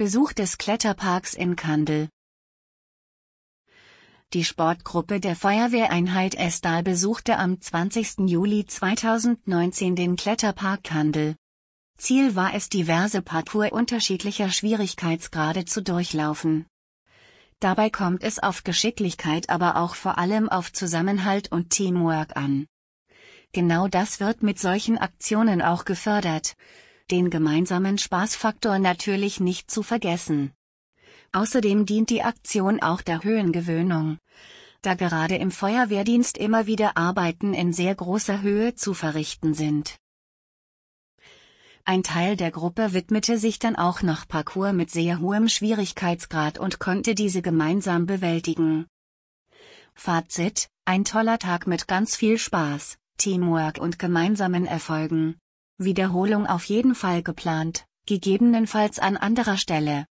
Besuch des Kletterparks in Kandel. Die Sportgruppe der Feuerwehreinheit Estal besuchte am 20. Juli 2019 den Kletterpark Kandel. Ziel war es, diverse Parcours unterschiedlicher Schwierigkeitsgrade zu durchlaufen. Dabei kommt es auf Geschicklichkeit, aber auch vor allem auf Zusammenhalt und Teamwork an. Genau das wird mit solchen Aktionen auch gefördert. Den gemeinsamen Spaßfaktor natürlich nicht zu vergessen. Außerdem dient die Aktion auch der Höhengewöhnung, da gerade im Feuerwehrdienst immer wieder Arbeiten in sehr großer Höhe zu verrichten sind. Ein Teil der Gruppe widmete sich dann auch noch Parcours mit sehr hohem Schwierigkeitsgrad und konnte diese gemeinsam bewältigen. Fazit: Ein toller Tag mit ganz viel Spaß, Teamwork und gemeinsamen Erfolgen. Wiederholung auf jeden Fall geplant, gegebenenfalls an anderer Stelle.